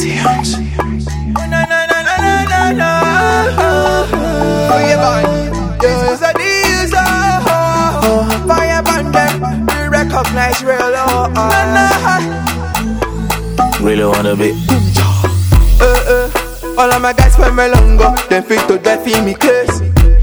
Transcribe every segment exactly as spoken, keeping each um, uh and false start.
Tunes. Na na na na na na na. Oh yeah, man. This is a deal, oh. Fire band them, we recognize real oh. Na na. Really wanna be. Uh uh. All of my guys from Melongo, them fit to death in me case.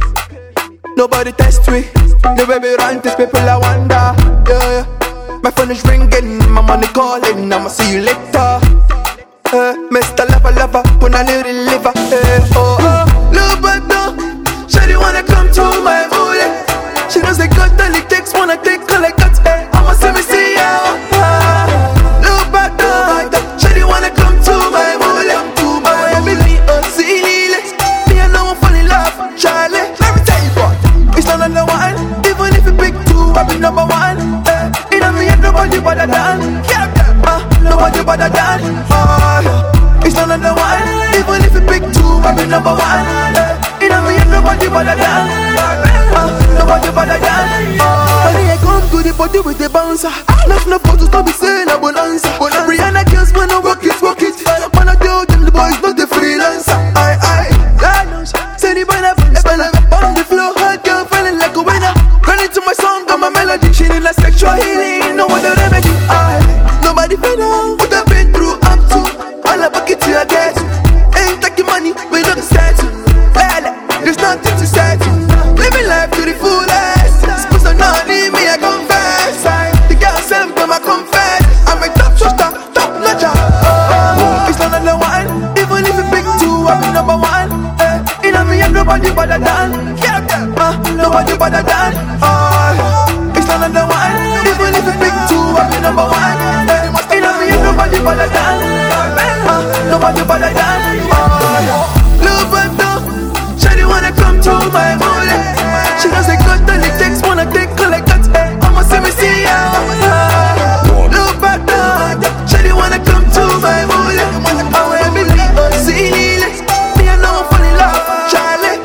Nobody test me. The way we run this people I wonder. Yeah, yeah. My phone is ringing, my money calling. I'ma see you later. Uh, Mister Lover Lover, put a little liver. Uh, oh oh, look back now. Shawty wanna come to my mood. She knows they got all it takes, wanna take all I got. Uh, I'ma see me see ya. Uh, look back now. Shawty wanna come to my mood. To my Emily, oh silly. Me and no one fall in love, Charlie. Let me tell you what, it's not another one. Even if you pick two, I'll be number one. Uh, it don't mean nobody better than. Yeah, uh, nobody better than. Uh, it's not another one. Even if you pick two, I'll be number one. Uh, it don't mean nobody better than. Uh, nobody better than. Uh, I come to the party with the bouncer. Enough no photos, don't be saying a bonanza. Rihanna girls wanna work it, work it. Man, I tell them the boys not the freelancer. I, I, I, say the boy never on the floor, hot girl feeling like a winner. Running to my song, got my melody. She need like sexual healing, no other remedy. I, nobody better. What I've been through, I'm too. All I bucket to I get. Ain't taking money, we don't stand to. There's nothing to say to. Living life to the fullest. Supposed to not leave me, I confess. I, the girl said I'm gonna confess. I'm a top shooter, top notcher. Oh, it's not another one. Even if you pick two, I'll be number one. Eh, you know me, I'm nobody better than. Yeah, uh, nobody better than. Oh, it's not another one. Even if you pick two, I'll be number one. Eh, you know me, I'm nobody better than. Uh, nobody better than. Oh, look at them. Shawty wanna come to my mood. She knows they got all it takes, wanna take all I got. I'ma see me see ya. Look back down. Shawty wanna come to my mood. I wanna believe or see. Me and no one fall in love, Charlie.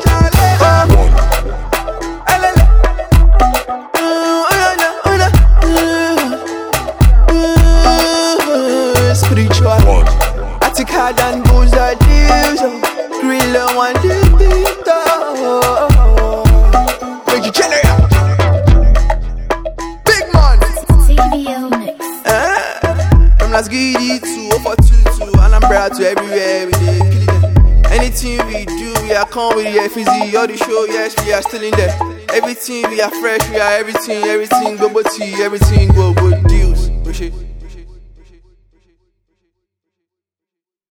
Spiritual. I take hard and goes like this. Real one did it. Make you chill it. Big man. T V O mix. Eh? I'm not greedy to offer two to and I'm proud to everywhere we dey kill them. Anything we do, we are come with the F Z. All the show, yes, we are still in there. Everything we are fresh, we are everything, everything go but everything go good deals. Push it.